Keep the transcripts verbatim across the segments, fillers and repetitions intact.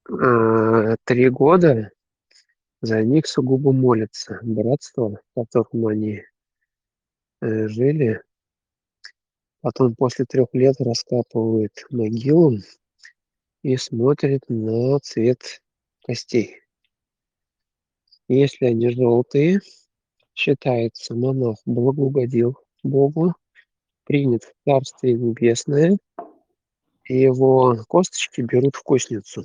А, три года за них сугубо молятся. Братство, в котором они, э, жили. Потом после трех лет раскапывают могилу и смотрят на цвет костей. Если они желтые, считается, монах благоугодил Богу, принят в Царствие Небесное, и его косточки берут в костницу.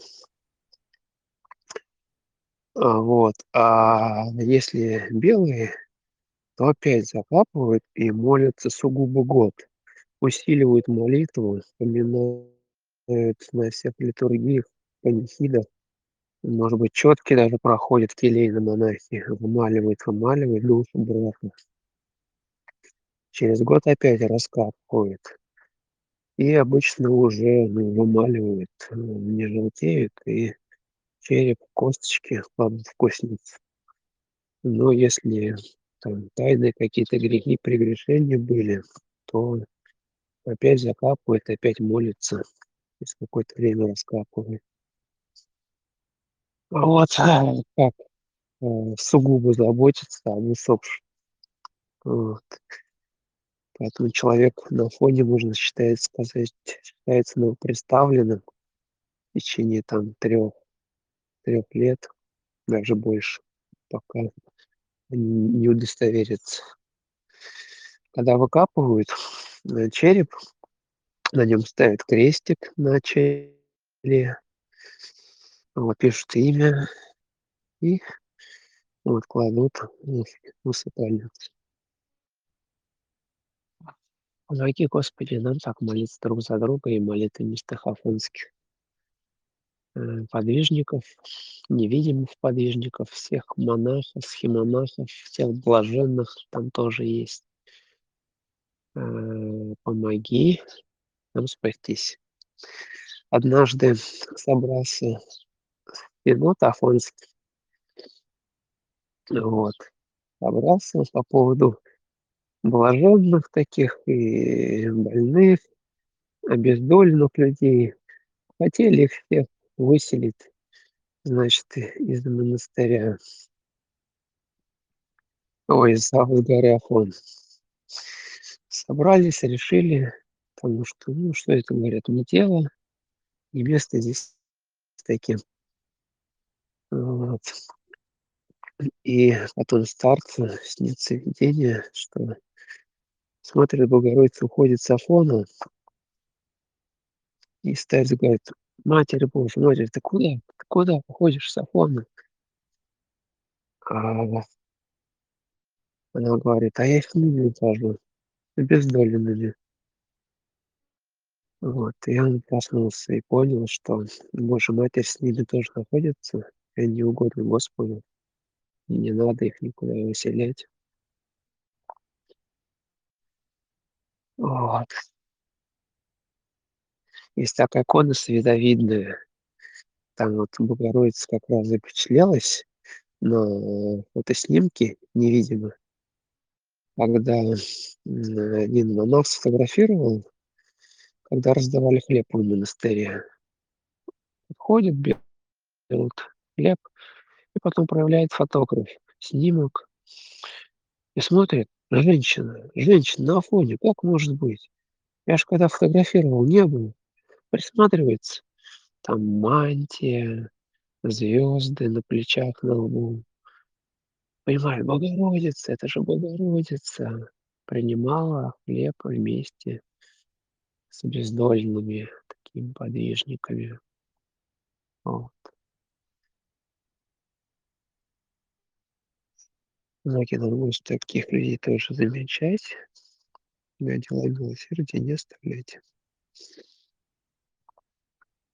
А, вот. А если белые, то опять закапывают и молятся сугубо год. Усиливают молитву, вспоминают на всех литургиях, панихидах. Может быть, четки даже проходят келейные монахи, вымаливают, вымаливают душу брата. Через год опять раскапывают. И обычно уже, ну, вымаливают, э, не желтеют, и череп, косточки кладут в костницу. Но если там тайные какие-то грехи, прегрешения были, то опять закапывают, опять молятся, через какое-то время раскапывают. Вот, а, как, э, сугубо заботиться об усопших. Вот. Поэтому человек на фоне, можно считать сказать, считается новоприставленным в течение там трех трех лет, даже больше, пока н не удостоверится. Когда выкапывают, э, череп, на нем ставят крестик на челе, вот, пишут имя и вот кладут в в усыпальницу. Помоги, Господи, нам так молиться друг за друга и молитвами святых афонских э, подвижников, невидимых подвижников, всех монахов, схимонахов, всех блаженных там тоже есть. Э, помоги нам спастись. Однажды собрался Синод Афонский, вот, собрался по поводу блаженных таких и больных, обездоленных людей. Хотели их всех выселить, значит, из монастыря. Ой, из а, с горы Афон. Собрались, решили, потому что, ну, что это, говорят, не дело, не место здесь таким. Вот. И потом старцу снится видение, что смотрит, Богородица уходит с Афона, и старец говорит: "Матерь Божия, Матерь, ты куда? Ты куда уходишь с Афона?" А она говорит: "А я их не ухожу, с обездоленными". Вот, и он проснулся и понял, что Божья Матерь с ними тоже находится, и они угодны Господу, и не надо их никуда выселять. Вот. Есть такая икона световидная, там вот Богородица как раз запечатлелась на фотоснимке невидимо, когда, м, один монах сфотографировал, когда раздавали хлеб в монастыре. Ходят, берут хлеб, и потом проявляет фотограф снимок и смотрит: женщина, женщина на фоне, как может быть? Я ж когда фотографировал, не было. Присматривается, там мантия, звезды на плечах, на лбу. Понимаю, Богородица, это же Богородица принимала хлеб вместе с обездоленными такими подвижниками. Вот. Многие думают, что таких людей тоже замечать, но дела милосердия не оставлять.